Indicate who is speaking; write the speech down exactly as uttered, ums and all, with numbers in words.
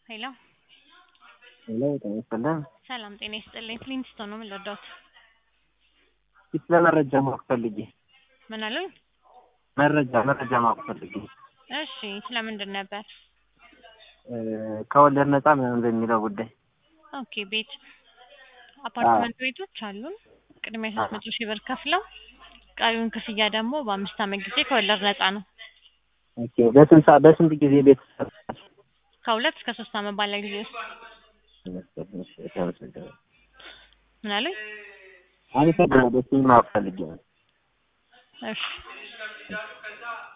Speaker 1: ሄሎ
Speaker 2: ሄሎ ጤና ይስጥልኝ።
Speaker 1: ሰላም ጤና ይስጥልኝ። ፍሊንስቶን ነው የምልወደው።
Speaker 2: ስለ መረጃ ማወቅ ፈልጌ።
Speaker 1: ምን አሉኝ?
Speaker 2: መረጃ መረጃ ማወቅ ፈልጌ።
Speaker 1: እሺ ስለምንድን ነበር?
Speaker 2: ከወለድ ነፃ ምናምን በሚለው ጉዳይ።
Speaker 1: ኦኬ ቤት አፓርትመንት ቤቶች አሉን። ቅድሚያ ሶስት መቶ ሺህ ብር ከፍለው ቀሪውን ክፍያ ደግሞ በአምስት ዓመት ጊዜ ከወለድ ነፃ ነው።
Speaker 2: ኦኬ በስንት ሰዓት በስንት ጊዜ ቤት?
Speaker 1: ከሁለት እስከ ሶስት ዓመት ባለ ጊዜ ውስጥ። ምን አሉኝ?
Speaker 2: አመሰግናለሁ። እሱን ማወቅ ፈልጌ ነው።
Speaker 1: እሺ